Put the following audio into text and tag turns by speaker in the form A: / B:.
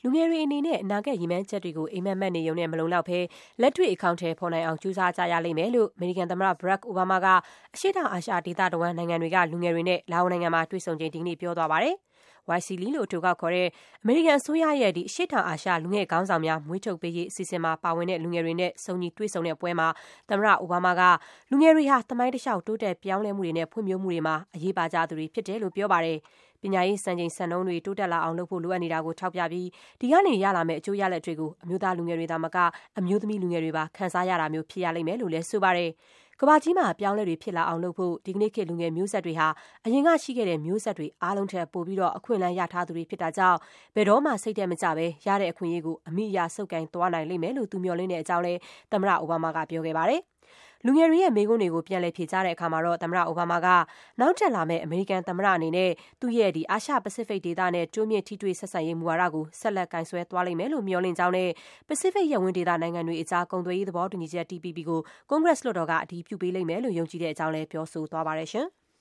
A: လူငယ်တွေအနေနဲ့အနာဂတ်ရည်မှန်းချက်တွေကိုအိမ်မက်မက်နေရုံနဲ့မလုံလောက်ဘဲလက်တွေ့အကောင်အထည်ဖော်နိုင်အောင်ကြိုးစားကြရလိမ့်မယ်လို့အမေရိကန်သမ္မတ Barack Obama ကအရှေ့တောင်အာရှဒေသတဝန်းနိုင်ငံတွေကလူငယ်တွေနဲ့လာအိုနိုင်ငံမှာတွေ့ဆုံချိန်ဒီကနေ့ပြောသွားပါတယ်။ YSEAL လို့အတိုကောက်ခေါ်တဲ့အမေရိကန်အစိုးရရဲ့အရှေ့တောင်အာရှလူငယ်ခေါင်းဆောင်များမွေးထုတ်ပေးရေးအစီအစဉ်မှာပါဝင်တဲ့လူငယ်တွေနဲ့စုံညီတွေ့ဆုံတဲ့ပွဲမှာသမ္မတအိုဘားမားကလူငယ်တွေဟာသမိုင်းတလျှောက်တိုးတက်ပြောင်းလဲမှုတွေနဲ့ဖွံ့ဖြိုးမှုတွေမှာအရေးပါကြသူတွေဖြစ်တယ်လို့ပြောပါတယ်။ပညာရေးစံချိန်စံနှုန်းတွေတိုးတက်လာအောင်လုပ်ဖို့လိုအပ်နေတာကိုထောက်ပြပြီးဒီကနေရလာမယ့်အကျိုးရလဒ်တွေကိုအမျိုးသားလူငယ်တွေသာမကအမျိုးသမီးလူငယ်တွေပါခံစားရတာမျိုးဖြစ်ရလိမ့်မယ်လို့လည်းဆိုပါတယ်။ကမ္ဘာကြီးမှာအပြောင်းအလဲတွေဖြစ်လာအောင်လုပ်ဖို့ဒီကနေ့ခေတ်လူငယ်မျိုးဆက်တွေဟာအရင်ကရှိခဲ့တဲ့မျိုးဆက်တွေအားလုံးထက်ပိုပြီးအခွင့်အလမ်းရထားသူတွေဖြစ်တာကြောင့်ဘယ်တော့မှစိတ်ထဲမကျဘဲရတဲ့အခွင့်အရေးကိုအမိအရဆုပ်ကိုင်သွားနိုင်လိမ့်မယ်လို့သူမျှော်လင့်တဲ့အကြောင်းလည်းသမ္မတအိုဘားမားကပြောခဲ့ပါတယ်။လူငယ်တွေရဲ့မေးခွန်းတွေကိုပြန်လည်ဖြေကြားတဲ့အခါမှာတော့သမ္မတအိုဘားမားကနောက်တက်လာမယ့်အမေရိကန်သမ္မတအနေနဲ့သူ့ရဲ့အာရှပစိဖိတ်ဒေသနဲ့တိုးမြင့်ထိတွေ့ဆက်ဆံရေးမူဝါဒကိုဆက်လက်ကိုင်စွဲသွားလိမ့်မယ်လို့မျှော်လင့်ကြောင်းနဲ့ပစိဖိတ်ရပ်ဝန်းဒေသနိုင်ငံတွေအကြားကုန်သွယ်ရေးသဘောတူညီချက် TPP ကိုကွန်ဂရက်လွှတ်တော်ကအတည်ပြုပေးလိမ့်မယ်လို့ယုံကြည်တဲ့အကြောင်းလည်းပြောဆိုသွားပါတယ်ရှင်။